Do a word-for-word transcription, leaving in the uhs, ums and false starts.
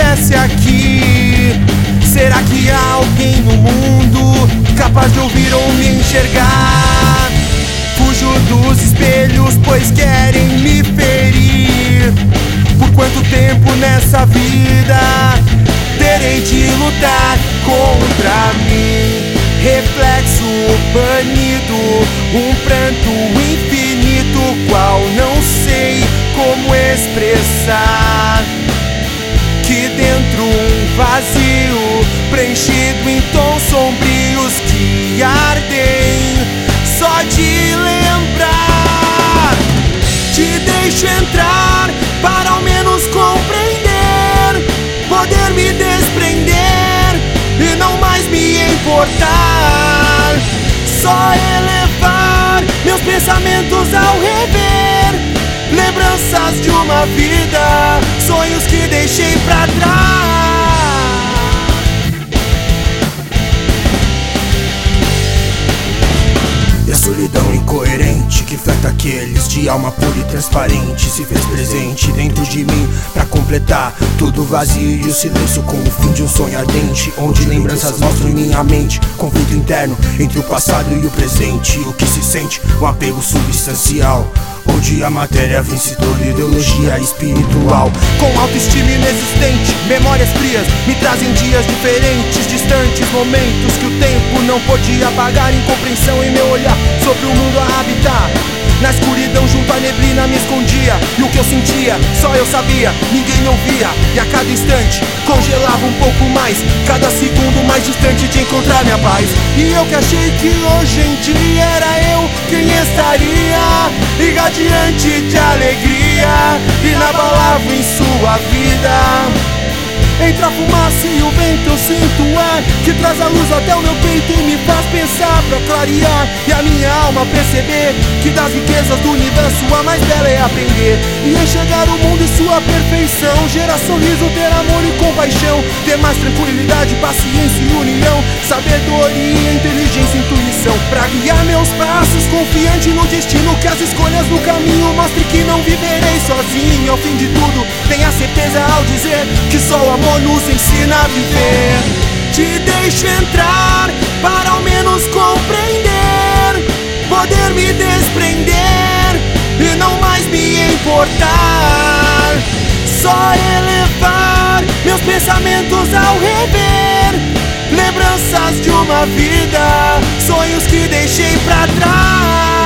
acontece aqui? Será que há alguém no mundo capaz de ouvir ou me enxergar? Fujo dos espelhos, pois querem me ferir. Por quanto tempo nessa vida terei de lutar contra mim? Reflexo banido, um pranto infinito, qual não sei como expressar. Que dentro um vazio, preenchido em tons sombrios que ardem só de lembrar. Te deixo entrar para ao menos compreender, poder me desprender e não mais me importar. Só elevar meus pensamentos ao rever lembranças de uma vida, sonhos que deixei pra trás. E a solidão incoerente que fleta aqueles de alma pura e transparente se fez presente dentro de mim pra completar tudo vazio e o silêncio com o fim de um sonho ardente, onde lembranças mostram em minha mente conflito interno entre o passado e o presente. O que se sente, um apego substancial, onde a matéria vence toda ideologia espiritual. Com autoestima inexistente, memórias frias me trazem dias diferentes, distantes, momentos que o tempo não podia apagar. Incompreensão em meu olhar sobre o mundo a habitar. Na escuridão junto à neblina me escondia, e o que eu sentia, só eu sabia, ninguém me ouvia. E a cada instante congelava um pouco mais, cada segundo mais distante de encontrar minha paz. E eu que achei que hoje em dia era eu quem estaria irradiante de alegria, inabalável em sua vida. Entre a fumaça e o vento eu sinto o ar que traz a luz até o meu peito e me faz pensar pra clarear, e a minha alma perceber que das riquezas do universo a mais bela é aprender e enxergar o mundo em sua perfeição. Gerar sorriso, ter amor e compaixão, ter mais tranquilidade, paciência e união, sabedoria, inteligência e intuição, pra guiar meus passos, confiante no destino, que as escolhas do caminho mostrem que não viverei sozinho. Ao fim de tudo, tenha certeza ao dizer que só o amor nos ensina a viver. Te deixo entrar para ao menos compreender, poder me desprender e não mais me importar. Só elevar meus pensamentos ao rever lembranças de uma vida, sonhos que deixei pra trás.